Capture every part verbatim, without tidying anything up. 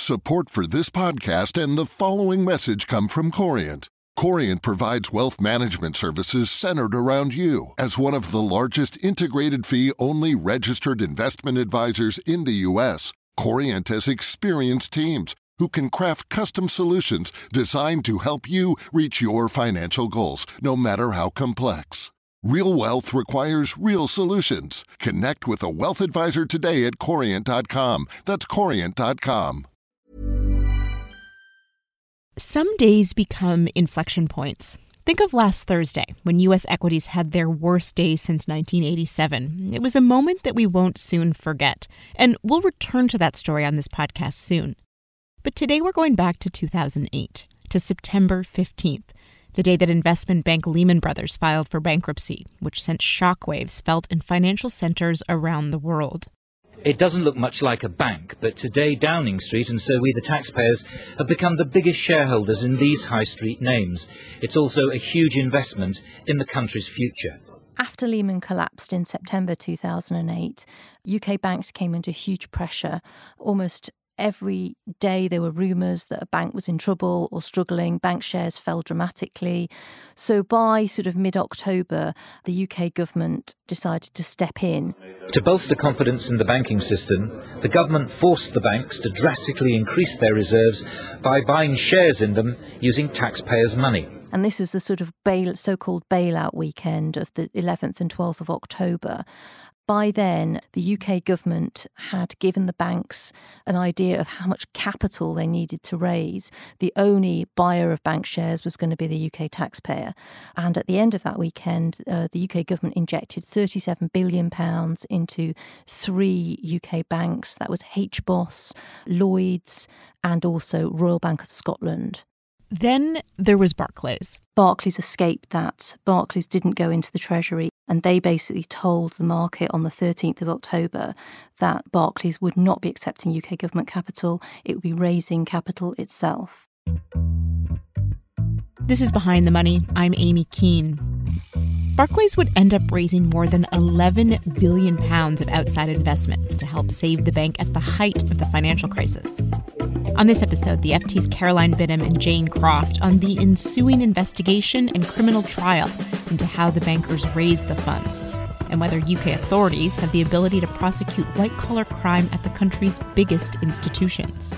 Support for this podcast and the following message come from Corient. Corient provides wealth management services centered around you. As one of the largest integrated fee-only registered investment advisors in the U S, Corient has experienced teams who can craft custom solutions designed to help you reach your financial goals, no matter how complex. Real wealth requires real solutions. Connect with a wealth advisor today at corient dot com. That's corient dot com. Some days become inflection points. Think of last Thursday, when U S equities had their worst day since nineteen eighty-seven. It was a moment that we won't soon forget, and we'll return to that story on this podcast soon. But today we're going back to two thousand eight, to September fifteenth, the day that investment bank Lehman Brothers filed for bankruptcy, which sent shockwaves felt in financial centers around the world. It doesn't look much like a bank, but today Downing Street and so we the taxpayers have become the biggest shareholders in these high street names. It's also a huge investment in the country's future. After Lehman collapsed in September two thousand eight, U K banks came under huge pressure. Almost every day there were rumours that a bank was in trouble or struggling. Bank shares fell dramatically. So by sort of mid-October, the U K government decided to step in. To bolster confidence in the banking system, the government forced the banks to drastically increase their reserves by buying shares in them using taxpayers' money. And this was the sort of bail, so-called bailout weekend of the eleventh and twelfth of October. By then, the U K government had given the banks an idea of how much capital they needed to raise. The only buyer of bank shares was going to be the U K taxpayer. And at the end of that weekend, uh, the U K government injected thirty-seven billion pounds into three U K banks. That was H B O S, Lloyds, and also Royal Bank of Scotland. Then there was Barclays. Barclays escaped that. Barclays didn't go into the Treasury, and they basically told the market on the thirteenth of October that Barclays would not be accepting U K government capital. It would be raising capital itself. This is Behind the Money. I'm Amy Keane. Barclays would end up raising more than eleven billion pounds of outside investment to help save the bank at the height of the financial crisis. On this episode, the F T's Caroline Binham and Jane Croft on the ensuing investigation and criminal trial into how the bankers raised the funds and whether U K authorities have the ability to prosecute white-collar crime at the country's biggest institutions.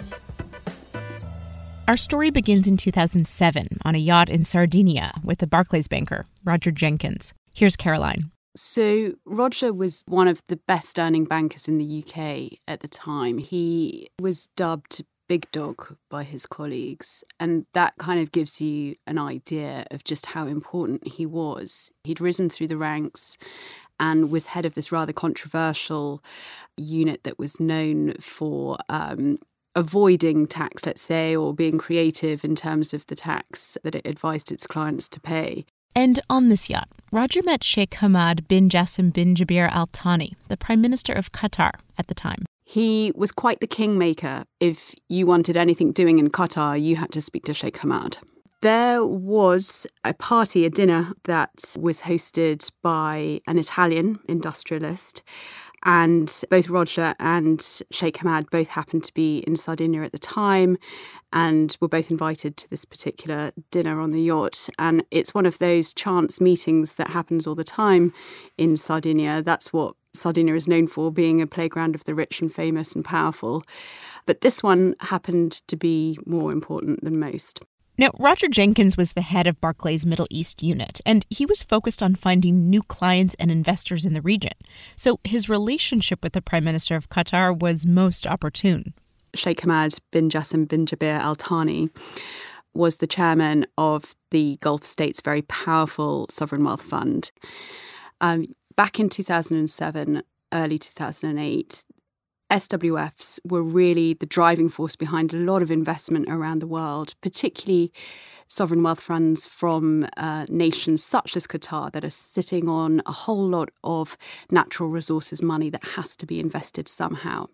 Our story begins in two thousand seven on a yacht in Sardinia with the Barclays banker, Roger Jenkins. Here's Caroline. So Roger was one of the best earning bankers in the U K at the time. He was dubbed Big Dog by his colleagues, and that kind of gives you an idea of just how important he was. He'd risen through the ranks and was head of this rather controversial unit that was known for um, avoiding tax, let's say, or being creative in terms of the tax that it advised its clients to pay. And on this yacht, Roger met Sheikh Hamad bin Jassim bin Jaber Al Thani, the Prime Minister of Qatar at the time. He was quite the kingmaker. If you wanted anything doing in Qatar, you had to speak to Sheikh Hamad. There was a party, a dinner, that was hosted by an Italian industrialist. And both Roger and Sheikh Hamad both happened to be in Sardinia at the time and were both invited to this particular dinner on the yacht. And it's one of those chance meetings that happens all the time in Sardinia. That's what Sardinia is known for, being a playground of the rich and famous and powerful. But this one happened to be more important than most. Now, Roger Jenkins was the head of Barclays' Middle East unit, and he was focused on finding new clients and investors in the region. So his relationship with the Prime Minister of Qatar was most opportune. Sheikh Hamad bin Jassim bin Jaber Al Thani was the chairman of the Gulf States' very powerful sovereign wealth fund. Um, back in two thousand seven, early two thousand eight, S W Fs were really the driving force behind a lot of investment around the world, particularly sovereign wealth funds from uh, nations such as Qatar that are sitting on a whole lot of natural resources money that has to be invested somehow.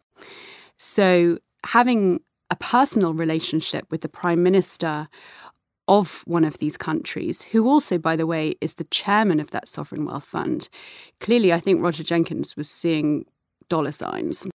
So having a personal relationship with the Prime Minister of one of these countries, who also, by the way, is the chairman of that sovereign wealth fund, clearly I think Roger Jenkins was seeing dollar signs.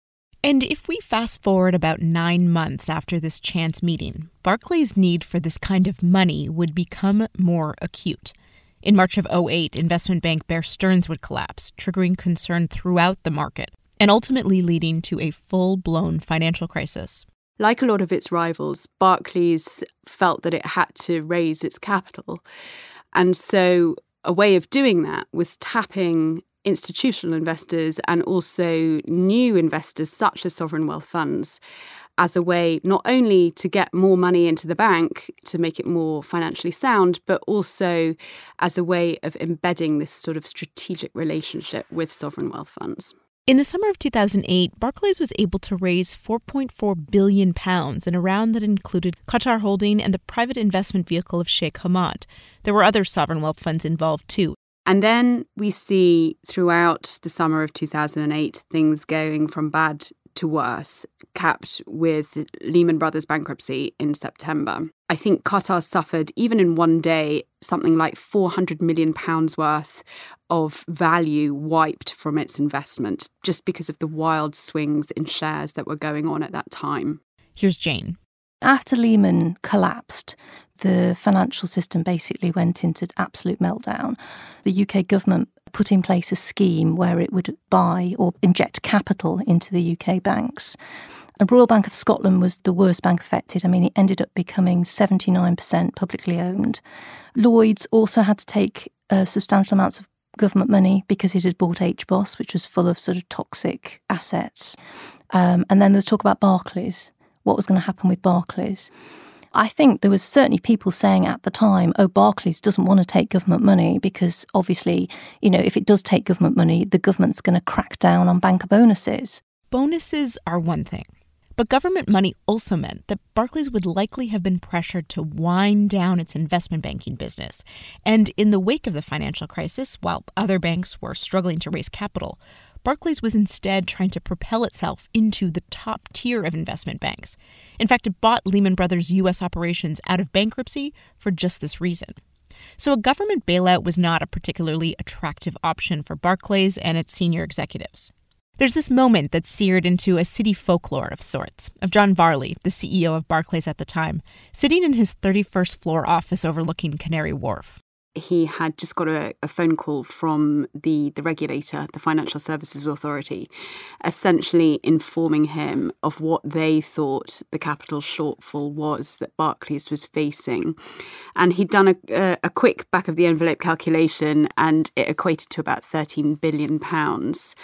And if we fast forward about nine months after this chance meeting, Barclays' need for this kind of money would become more acute. In March of oh eight, investment bank Bear Stearns would collapse, triggering concern throughout the market, and ultimately leading to a full-blown financial crisis. Like a lot of its rivals, Barclays felt that it had to raise its capital. And so a way of doing that was tapping institutional investors and also new investors such as sovereign wealth funds as a way not only to get more money into the bank to make it more financially sound, but also as a way of embedding this sort of strategic relationship with sovereign wealth funds. In the summer of two thousand eight, Barclays was able to raise four point four billion pounds in a round that included Qatar Holding and the private investment vehicle of Sheikh Hamad. There were other sovereign wealth funds involved too. And then we see throughout the summer of two thousand eight things going from bad to worse, capped with Lehman Brothers bankruptcy in September. I think Qatar suffered, even in one day, something like four hundred million pounds worth of value wiped from its investment just because of the wild swings in shares that were going on at that time. Here's Jane. After Lehman collapsed, the financial system basically went into absolute meltdown. The U K government put in place a scheme where it would buy or inject capital into the U K banks. And Royal Bank of Scotland was the worst bank affected. I mean, it ended up becoming seventy-nine percent publicly owned. Lloyds also had to take uh, substantial amounts of government money because it had bought H B O S, which was full of sort of toxic assets. Um, and then there was talk about Barclays. What was going to happen with Barclays? I think there was certainly people saying at the time, oh, Barclays doesn't want to take government money because obviously, you know, if it does take government money, the government's going to crack down on banker bonuses. Bonuses are one thing, but government money also meant that Barclays would likely have been pressured to wind down its investment banking business. And in the wake of the financial crisis, while other banks were struggling to raise capital, Barclays was instead trying to propel itself into the top tier of investment banks. In fact, it bought Lehman Brothers' U S operations out of bankruptcy for just this reason. So a government bailout was not a particularly attractive option for Barclays and its senior executives. There's this moment that's seared into a city folklore of sorts, of John Varley, the C E O of Barclays at the time, sitting in his thirty-first floor office overlooking Canary Wharf. He had just got a, a phone call from the, the regulator, the Financial Services Authority, essentially informing him of what they thought the capital shortfall was that Barclays was facing. And he'd done a, a, a quick back-of-the-envelope calculation, and it equated to about thirteen billion pounds.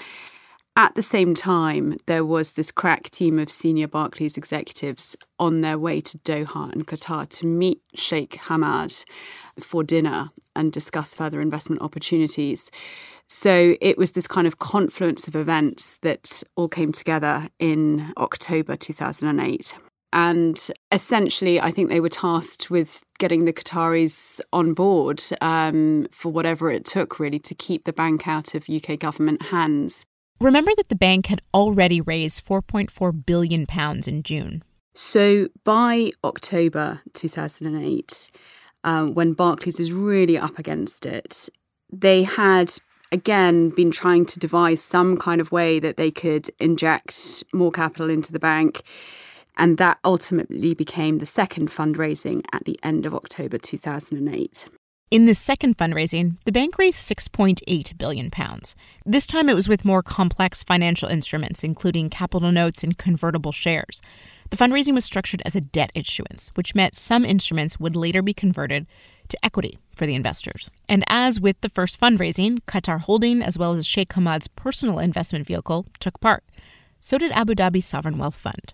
At the same time, there was this crack team of senior Barclays executives on their way to Doha and Qatar to meet Sheikh Hamad for dinner and discuss further investment opportunities. So it was this kind of confluence of events that all came together in October two thousand eight. And essentially, I think they were tasked with getting the Qataris on board um, for whatever it took, really, to keep the bank out of U K government hands. Remember that the bank had already raised four point four billion pounds in June. So by October two thousand eight, um, when Barclays is really up against it, they had, again, been trying to devise some kind of way that they could inject more capital into the bank. And that ultimately became the second fundraising at the end of October two thousand eight. In this second fundraising, the bank raised six point eight billion pounds. This time it was with more complex financial instruments, including capital notes and convertible shares. The fundraising was structured as a debt issuance, which meant some instruments would later be converted to equity for the investors. And as with the first fundraising, Qatar Holding, as well as Sheikh Hamad's personal investment vehicle, took part. So did Abu Dhabi Sovereign Wealth Fund.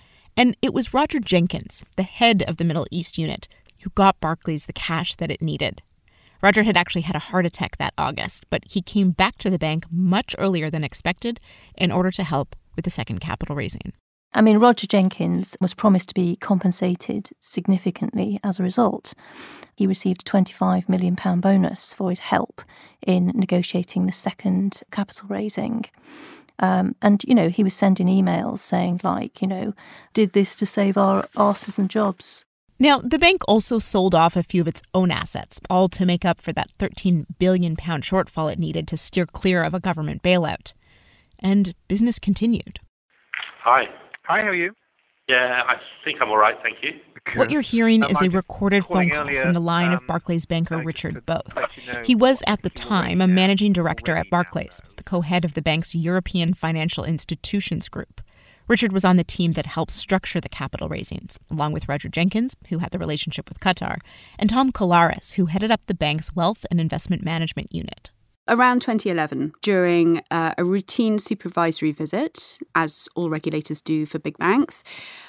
And it was Roger Jenkins, the head of the Middle East unit, who got Barclays the cash that it needed. Roger had actually had a heart attack that August, but he came back to the bank much earlier than expected in order to help with the second capital raising. I mean, Roger Jenkins was promised to be compensated significantly as a result. He received a twenty-five million pounds bonus for his help in negotiating the second capital raising. Um, and, you know, he was sending emails saying, like, you know, did this to save our arses and jobs. Now, the bank also sold off a few of its own assets, all to make up for that thirteen billion pounds shortfall it needed to steer clear of a government bailout. And business continued. Hi. Hi, how are you? Yeah, I think I'm all right, thank you. What you're hearing Um, is I'm a just recorded phone calling call earlier, from the line of um, Barclays banker uh, just Richard to Both. let you know He was at the if you were time a ready now, managing if you were director ready at now, Barclays, though. the co-head of the bank's European Financial Institutions Group. Richard was on the team that helped structure the capital raisings, along with Roger Jenkins, who had the relationship with Qatar, and Tom Kalaris, who headed up the bank's wealth and investment management unit. Around twenty eleven, during uh, a routine supervisory visit, as all regulators do for big banks,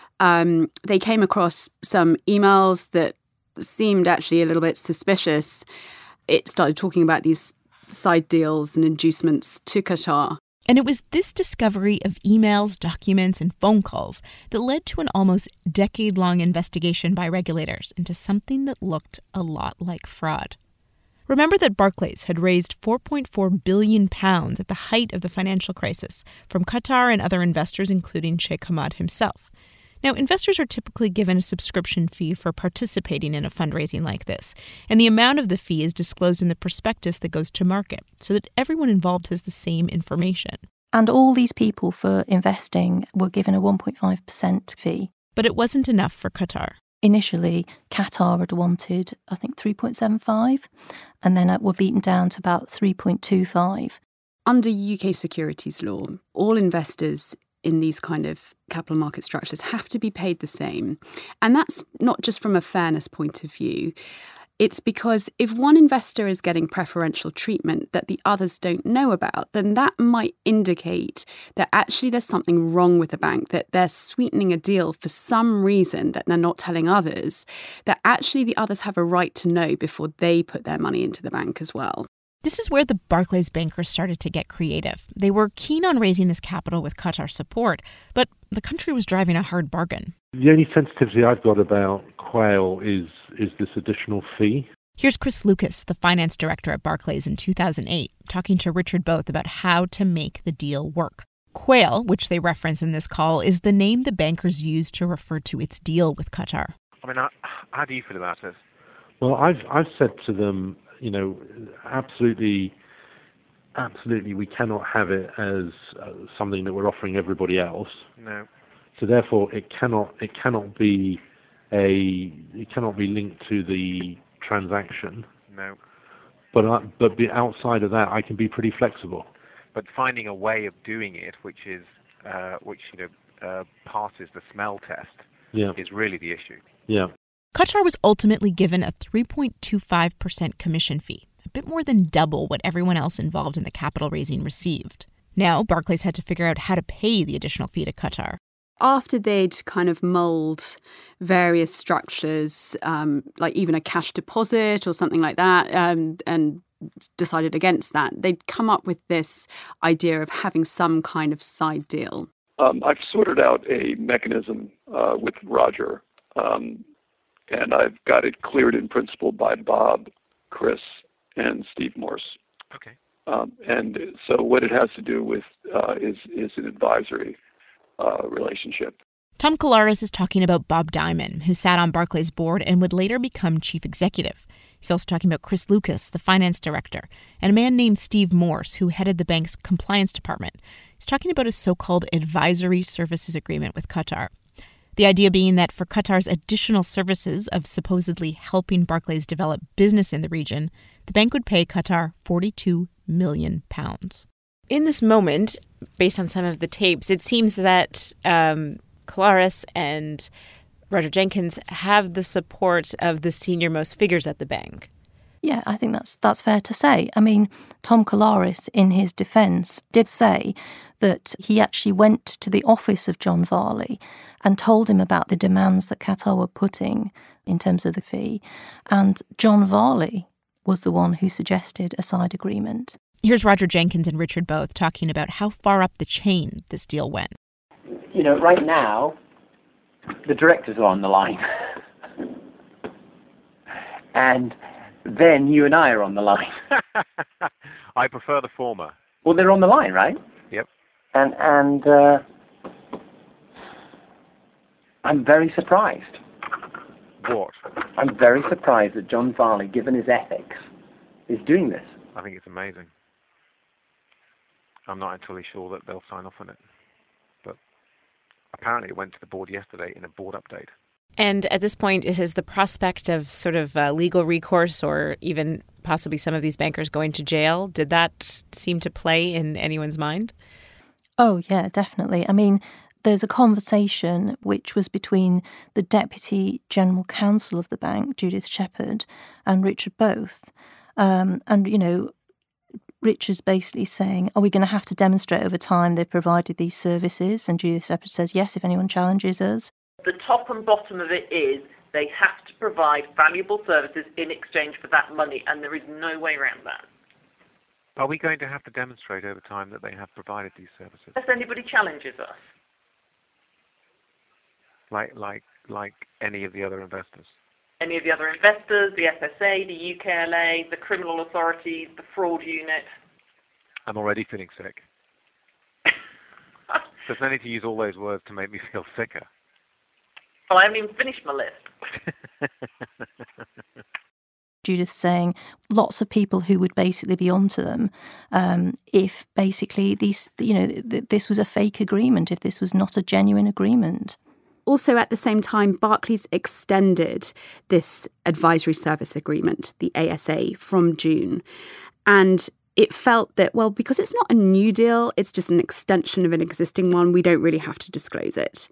um, they came across some emails that seemed actually a little bit suspicious. It started talking about these side deals and inducements to Qatar. And it was this discovery of emails, documents, and phone calls that led to an almost decade-long investigation by regulators into something that looked a lot like fraud. Remember that Barclays had raised four point four billion pounds at the height of the financial crisis from Qatar and other investors, including Sheikh Hamad himself. Now, investors are typically given a subscription fee for participating in a fundraising like this, and the amount of the fee is disclosed in the prospectus that goes to market so that everyone involved has the same information. And all these people for investing were given a one point five percent fee. But it wasn't enough for Qatar. Initially, Qatar had wanted, I think, three point seven five, and then it were beaten down to about three point two five. Under U K securities law, all investors in these kind of capital market structures have to be paid the same. And that's not just from a fairness point of view. It's because if one investor is getting preferential treatment that the others don't know about, then that might indicate that actually there's something wrong with the bank, that they're sweetening a deal for some reason that they're not telling others, that actually the others have a right to know before they put their money into the bank as well. This is where the Barclays bankers started to get creative. They were keen on raising this capital with Qatar support, but the country was driving a hard bargain. The only sensitivity I've got about Quail is is this additional fee. Here's Chris Lucas, the finance director at Barclays in two thousand eight, talking to Richard Both about how to make the deal work. Quail, which they reference in this call, is the name the bankers used to refer to its deal with Qatar. I mean, how, how do you feel about it? Well, I've I've said to them, you know, absolutely, absolutely, we cannot have it as uh, something that we're offering everybody else. No. So therefore, it cannot it cannot be a it cannot be linked to the transaction. No. But I, but be outside of that, I can be pretty flexible. But finding a way of doing it, which is uh, which you know uh, passes the smell test, yeah. is really the issue. Yeah. Qatar was ultimately given a three point two five percent commission fee, a bit more than double what everyone else involved in the capital raising received. Now, Barclays had to figure out how to pay the additional fee to Qatar. After they'd kind of mulled various structures, um, like even a cash deposit or something like that, um, and decided against that, they'd come up with this idea of having some kind of side deal. Um, I've sorted out a mechanism uh, with Roger, um, and I've got it cleared in principle by Bob, Chris, and Steve Morse. Okay. Um, and so what it has to do with uh, is, is an advisory Uh, relationship. Tom Kalaris is talking about Bob Diamond, who sat on Barclays' board and would later become chief executive. He's also talking about Chris Lucas, the finance director, and a man named Steve Morse, who headed the bank's compliance department. He's talking about a so-called advisory services agreement with Qatar. The idea being that for Qatar's additional services of supposedly helping Barclays develop business in the region, the bank would pay Qatar forty-two million pounds. In this moment, based on some of the tapes, it seems that um, Kalaris and Roger Jenkins have the support of the senior-most figures at the bank. Yeah, I think that's that's fair to say. I mean, Tom Kalaris, in his defence, did say that he actually went to the office of John Varley and told him about the demands that Qatar were putting in terms of the fee. And John Varley was the one who suggested a side agreement. Here's Roger Jenkins and Richard Both talking about how far up the chain this deal went. You know, right now, the directors are on the line. And then you and I are on the line. I prefer the former. Well, they're on the line, right? Yep. And, and uh, I'm very surprised. What? I'm very surprised that John Varley, given his ethics, is doing this. I think it's amazing. I'm not entirely sure that they'll sign off on it, but apparently it went to the board yesterday in a board update. And at this point, is the prospect of sort of uh, legal recourse or even possibly some of these bankers going to jail, did that seem to play in anyone's mind? Oh, yeah, definitely. I mean, there's a conversation which was between the Deputy General Counsel of the bank, Judith Shepherd, and Richard Both. Um, and, you know, Richard's basically saying, are we going to have to demonstrate over time they've provided these services? And Judith Shepherd says, yes, if anyone challenges us. The top and bottom of it is they have to provide valuable services in exchange for that money, and there is no way around that. Are we going to have to demonstrate over time that they have provided these services? Unless anybody challenges us. Like, like, like any of the other investors? Any of the other investors, the S S A, the U K L A, the criminal authorities, the fraud unit. I'm already feeling sick. There's no need to use all those words to make me feel sicker. Well, I haven't even finished my list. Judith saying lots of people who would basically be onto them um, if basically these, you know, th- this was a fake agreement, if this was not a genuine agreement. Also, at the same time, Barclays extended this advisory service agreement, the A S A, from June. And it felt that, well, because it's not a new deal, it's just an extension of an existing one, we don't really have to disclose it.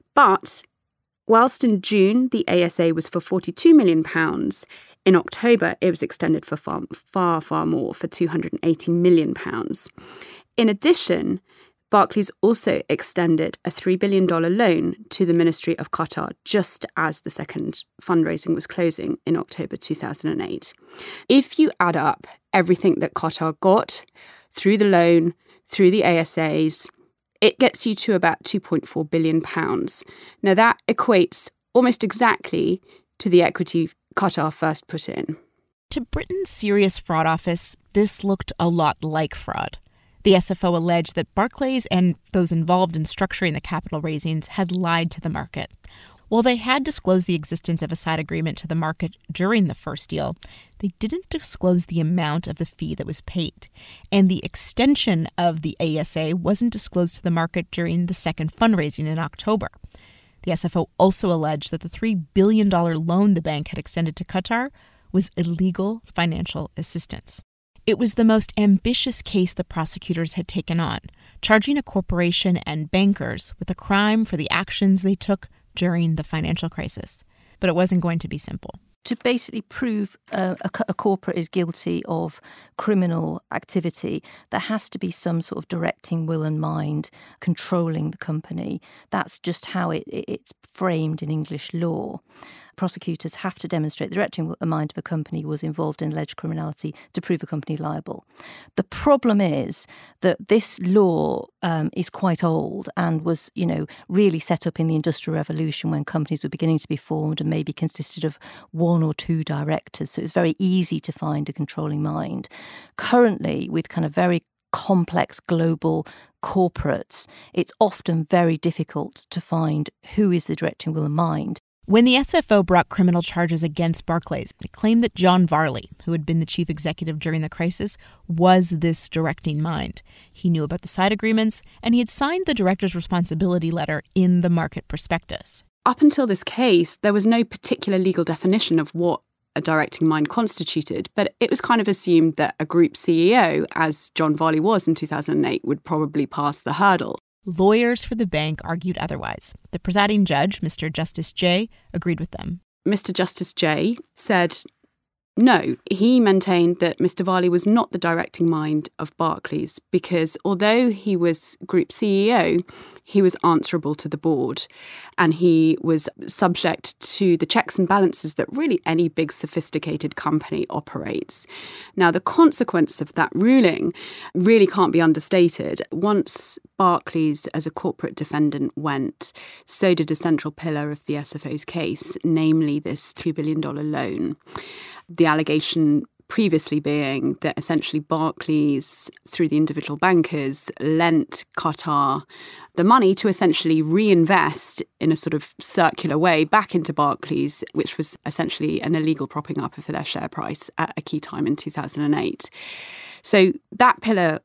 But whilst in June, the A S A was for forty-two million pounds, in October, it was extended for far, far, far more, for two hundred eighty million pounds. In addition, Barclays also extended a three billion dollars loan to the Ministry of Qatar just as the second fundraising was closing in October two thousand eight. If you add up everything that Qatar got through the loan, through the A S As, it gets you to about two point four billion pounds. Now that equates almost exactly to the equity Qatar first put in. To Britain's Serious Fraud Office, this looked a lot like fraud. The S F O alleged that Barclays and those involved in structuring the capital raisings had lied to the market. While they had disclosed the existence of a side agreement to the market during the first deal, they didn't disclose the amount of the fee that was paid. And the extension of the A S A wasn't disclosed to the market during the second fundraising in October. The S F O also alleged that the three billion dollars loan the bank had extended to Qatar was illegal financial assistance. It was the most ambitious case the prosecutors had taken on, charging a corporation and bankers with a crime for the actions they took during the financial crisis. But it wasn't going to be simple. To basically prove uh, a, a corporate is guilty of criminal activity, there has to be some sort of directing will and mind, controlling the company. That's just how it, it, it's framed in English law. Prosecutors have to demonstrate the directing will and mind of a company was involved in alleged criminality to prove a company liable. The problem is that this law um, is quite old and was, you know, really set up in the Industrial Revolution when companies were beginning to be formed and maybe consisted of one or two directors. So it's very easy to find a controlling mind. Currently, with kind of very complex global corporates, it's often very difficult to find who is the directing will and mind. When the S F O brought criminal charges against Barclays, it claimed that John Varley, who had been the chief executive during the crisis, was this directing mind. He knew about the side agreements, and he had signed the director's responsibility letter in the market prospectus. Up until this case, there was no particular legal definition of what a directing mind constituted, but it was kind of assumed that a group C E O, as John Varley was in two thousand eight, would probably pass the hurdle. Lawyers for the bank argued otherwise. The presiding judge, Mister Justice Jay, agreed with them. Mister Justice Jay said no. He maintained that Mister Varley was not the directing mind of Barclays because although he was Group C E O, he was answerable to the board and he was subject to the checks and balances that really any big sophisticated company operates. Now, the consequence of that ruling really can't be understated. Once Barclays as a corporate defendant went, so did a central pillar of the S F O's case, namely this three billion dollars loan. The allegation previously being that essentially Barclays, through the individual bankers, lent Qatar the money to essentially reinvest in a sort of circular way back into Barclays, which was essentially an illegal propping up of their share price at a key time in two thousand eight. So that pillar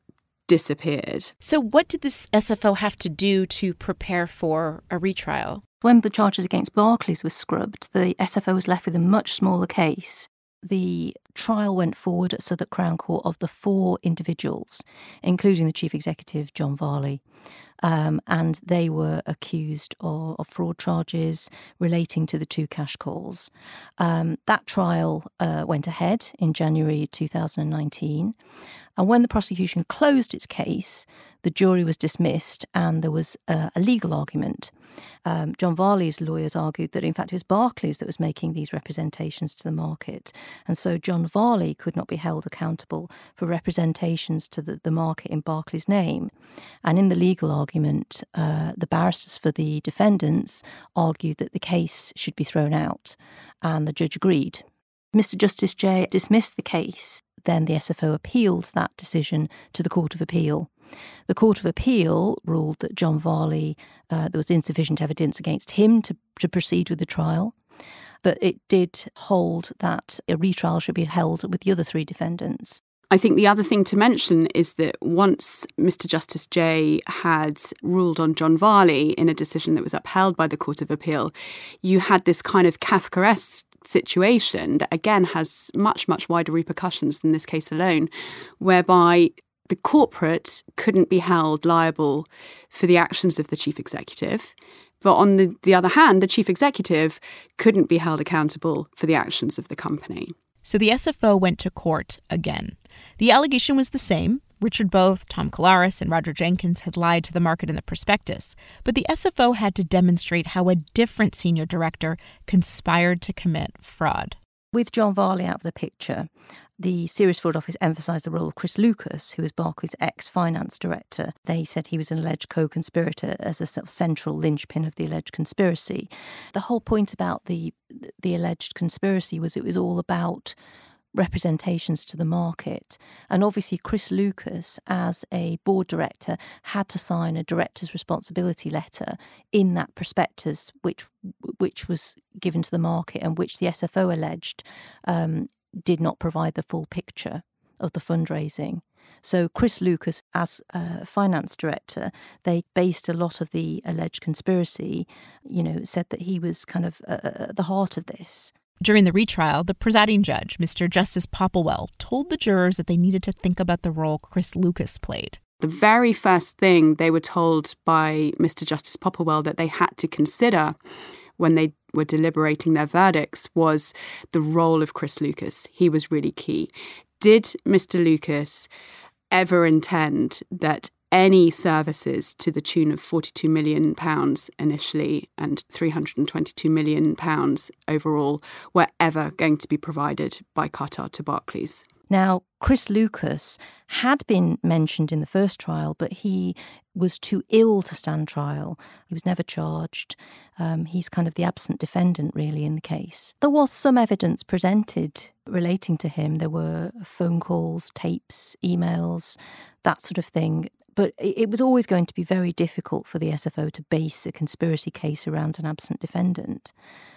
disappeared. So what did this S F O have to do to prepare for a retrial? When the charges against Barclays were scrubbed, the S F O was left with a much smaller case. The trial went forward at Southwark Crown Court of the four individuals, including the chief executive, John Varley. Um, and they were accused of, of fraud charges relating to the two cash calls. Um, that trial uh, went ahead in January two thousand nineteen. And when the prosecution closed its case, the jury was dismissed and there was uh, a legal argument. Um, John Varley's lawyers argued that, in fact, it was Barclays that was making these representations to the market. And so John Varley could not be held accountable for representations to the, the market in Barclays' name. And in the legal argument, uh, the barristers for the defendants argued that the case should be thrown out. And the judge agreed. Mister Justice Jay dismissed the case. Then the S F O appealed that decision to the Court of Appeal. The Court of Appeal ruled that John Varley, uh, there was insufficient evidence against him to, to proceed with the trial. But it did hold that a retrial should be held with the other three defendants. I think the other thing to mention is that once Mister Justice Jay had ruled on John Varley in a decision that was upheld by the Court of Appeal, you had this kind of Kafkaesque situation that, again, has much, much wider repercussions than this case alone, whereby the corporate couldn't be held liable for the actions of the chief executive. But on the, the other hand, the chief executive couldn't be held accountable for the actions of the company. So the S F O went to court again. The allegation was the same. Richard Booth, Tom Collaros, and Roger Jenkins had lied to the market in the prospectus. But the S F O had to demonstrate how a different senior director conspired to commit fraud. With John Varley out of the picture, the Serious Fraud Office emphasised the role of Chris Lucas, who was Barclays' ex-finance director. They said he was an alleged co-conspirator as a sort of central linchpin of the alleged conspiracy. The whole point about the the alleged conspiracy was it was all about representations to the market. And obviously Chris Lucas, as a board director, had to sign a director's responsibility letter in that prospectus, which which was given to the market and which the S F O alleged um, did not provide the full picture of the fundraising. So Chris Lucas, as a finance director, they based a lot of the alleged conspiracy, you know, said that he was kind of uh, at the heart of this. During the retrial, the presiding judge, Mister Justice Popplewell, told the jurors that they needed to think about the role Chris Lucas played. The very first thing they were told by Mister Justice Popplewell that they had to consider when they were deliberating their verdicts was the role of Chris Lucas. He was really key. Did Mister Lucas ever intend that any services to the tune of forty-two million pounds initially and three hundred twenty-two million pounds overall were ever going to be provided by Qatar to Barclays? Now, Chris Lucas had been mentioned in the first trial, but he was too ill to stand trial. He was never charged. Um, he's kind of the absent defendant, really, in the case. There was some evidence presented relating to him. There were phone calls, tapes, emails, that sort of thing. But it was always going to be very difficult for the S F O to base a conspiracy case around an absent defendant.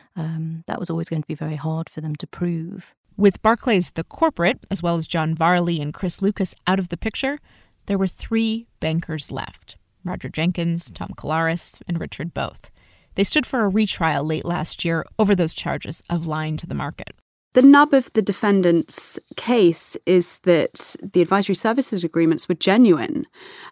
Um, that was always going to be very hard for them to prove. With Barclays, the corporate, as well as John Varley and Chris Lucas out of the picture, there were three bankers left: Roger Jenkins, Tom Collaros, and Richard Booth. They stood for a retrial late last year over those charges of lying to the market. The nub of the defendant's case is that the advisory services agreements were genuine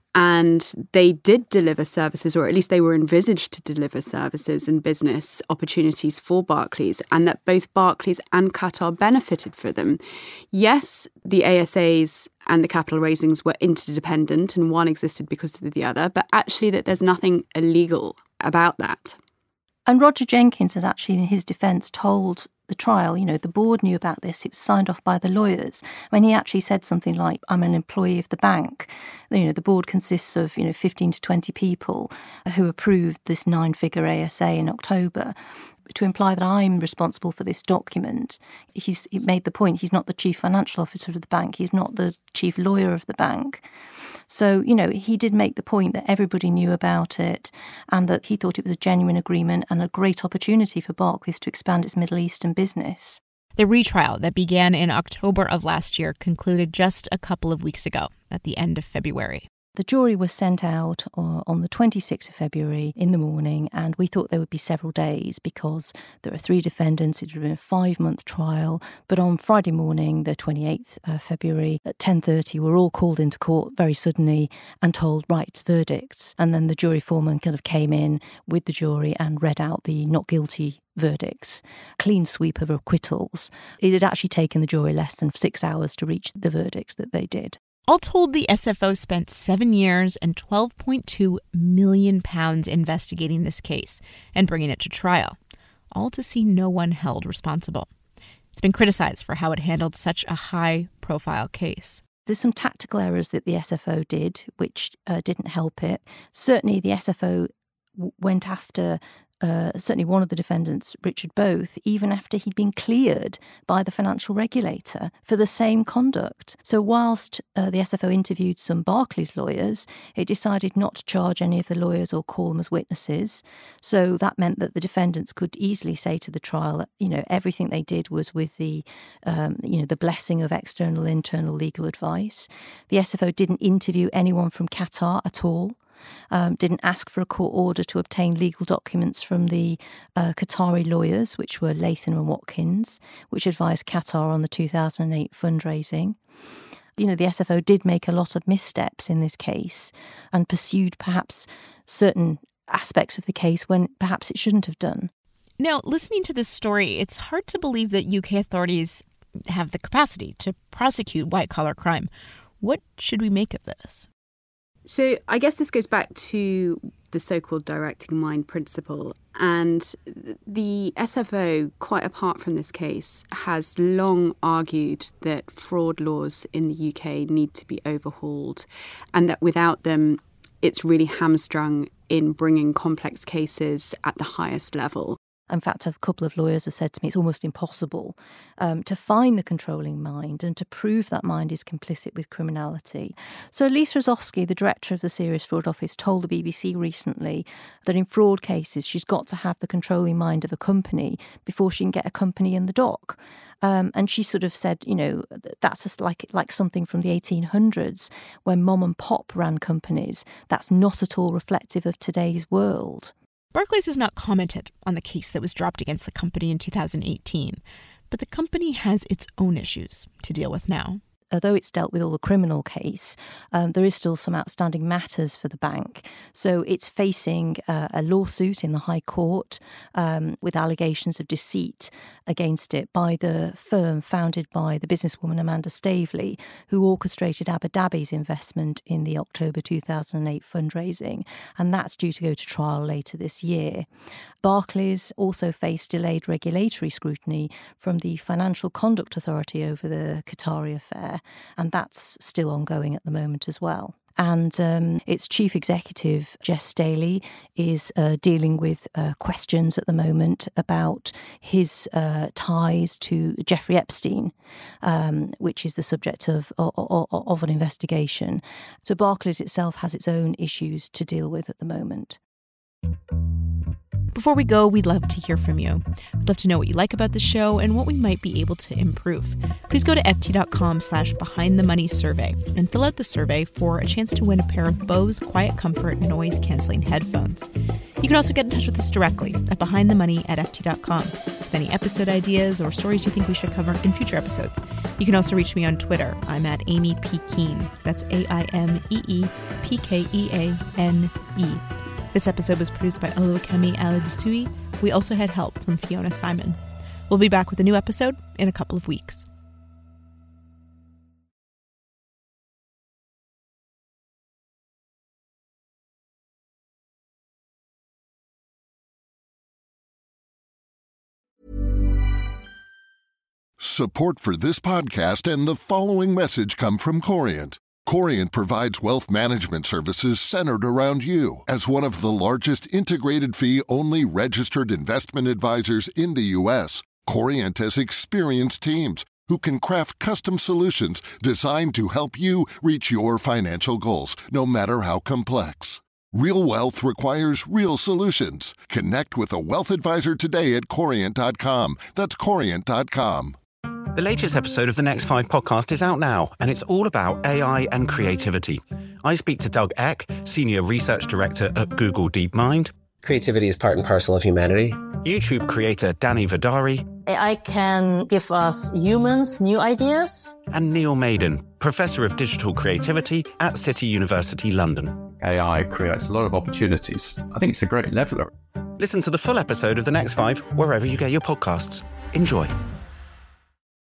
and they did deliver services, or at least they were envisaged to deliver services and business opportunities for Barclays, and that both Barclays and Qatar benefited from them. Yes, the A S As and the capital raisings were interdependent and one existed because of the other, but actually that there's nothing illegal about that. And Roger Jenkins has actually, in his defence, told the trial, you know, the board knew about this. It was signed off by the lawyers. When he actually said something like, I'm an employee of the bank. You know, the board consists of, you know, fifteen to twenty people who approved this nine-figure A S A in October. To imply that I'm responsible for this document, he's he made the point, he's not the chief financial officer of the bank. He's not the chief lawyer of the bank. So, you know, he did make the point that everybody knew about it and that he thought it was a genuine agreement and a great opportunity for Barclays to expand its Middle Eastern business. The retrial that began in October of last year concluded just a couple of weeks ago. at the end of February. The jury was sent out on the twenty-sixth of February in the morning, and we thought there would be several days because there are three defendants. It had been a five-month trial. But on Friday morning, the twenty-eighth of February, at ten thirty, we were all called into court very suddenly and told, right, it's verdicts. And then the jury foreman kind of came in with the jury and read out the not guilty verdicts, clean sweep of acquittals. It had actually taken the jury less than six hours to reach the verdicts that they did. All told, the S F O spent seven years and twelve point two million pounds investigating this case and bringing it to trial, all to see no one held responsible. It's been criticized for how it handled such a high-profile case. There's some tactical errors that the S F O did, which uh, didn't help it. Certainly, the S F O w- went after Uh, certainly one of the defendants, Richard Both, even after he'd been cleared by the financial regulator for the same conduct. So whilst uh, the S F O interviewed some Barclays lawyers, it decided not to charge any of the lawyers or call them as witnesses. So that meant that the defendants could easily say to the trial that, you know, everything they did was with the, um, you know, the blessing of external, internal legal advice. The S F O didn't interview anyone from Qatar at all. Um, didn't ask for a court order to obtain legal documents from the uh, Qatari lawyers, which were Latham and Watkins, which advised Qatar on the two thousand eight fundraising. You know, the S F O did make a lot of missteps in this case and pursued perhaps certain aspects of the case when perhaps it shouldn't have done. Now, listening to this story, it's hard to believe that U K authorities have the capacity to prosecute white-collar crime. What should we make of this? So I guess this goes back to the so-called directing mind principle. And the S F O, quite apart from this case, has long argued that fraud laws in the U K need to be overhauled and that without them, it's really hamstrung in bringing complex cases at the highest level. In fact, a couple of lawyers have said to me it's almost impossible um, to find the controlling mind and to prove that mind is complicit with criminality. So Lisa Rozovsky, the director of the Serious Fraud Office, told the B B C recently that in fraud cases she's got to have the controlling mind of a company before she can get a company in the dock. Um, and she sort of said, you know, that's just like like something from the eighteen hundreds when mom and pop ran companies. That's not at all reflective of today's world. Barclays has not commented on the case that was dropped against the company in two thousand eighteen, but the company has its own issues to deal with now. Although it's dealt with all the criminal case, um, there is still some outstanding matters for the bank. So it's facing uh, a lawsuit in the High Court um, with allegations of deceit against it by the firm founded by the businesswoman Amanda Staveley, who orchestrated Abu Dhabi's investment in the October two thousand eight fundraising. And that's due to go to trial later this year. Barclays also faced delayed regulatory scrutiny from the Financial Conduct Authority over the Qatari affair. And that's still ongoing at the moment as well. And um, its chief executive, Jess Staley, is uh, dealing with uh, questions at the moment about his uh, ties to Jeffrey Epstein, um, which is the subject of, of, of an investigation. So Barclays itself has its own issues to deal with at the moment. Before we go, we'd love to hear from you. We'd love to know what you like about the show and what we might be able to improve. Please go to ft.com slash behind the money survey and fill out the survey for a chance to win a pair of Bose Quiet Comfort noise-canceling headphones. You can also get in touch with us directly at behindthemoney at ft dot com with any episode ideas or stories you think we should cover in future episodes. You can also reach me on Twitter. I'm at Amy P. Keane. That's A I M E E P K E A N E. This episode was produced by Oluwakemi Aladisui. We also had help from Fiona Simon. We'll be back with a new episode in a couple of weeks. Support for this podcast and the following message come from Corient. Corient provides wealth management services centered around you. As one of the largest integrated fee-only registered investment advisors in the U S, Corient has experienced teams who can craft custom solutions designed to help you reach your financial goals, no matter how complex. Real wealth requires real solutions. Connect with a wealth advisor today at corient dot com. That's corient dot com. The latest episode of the Next Five podcast is out now, and it's all about A I and creativity. I speak to Doug Eck, Senior Research Director at Google DeepMind. Creativity is part and parcel of humanity. YouTube creator Danny Vidari. A I can give us humans new ideas. And Neil Maiden, Professor of Digital Creativity at City University London. A I creates a lot of opportunities. I think it's a great leveler. Listen to the full episode of The Next Five wherever you get your podcasts. Enjoy.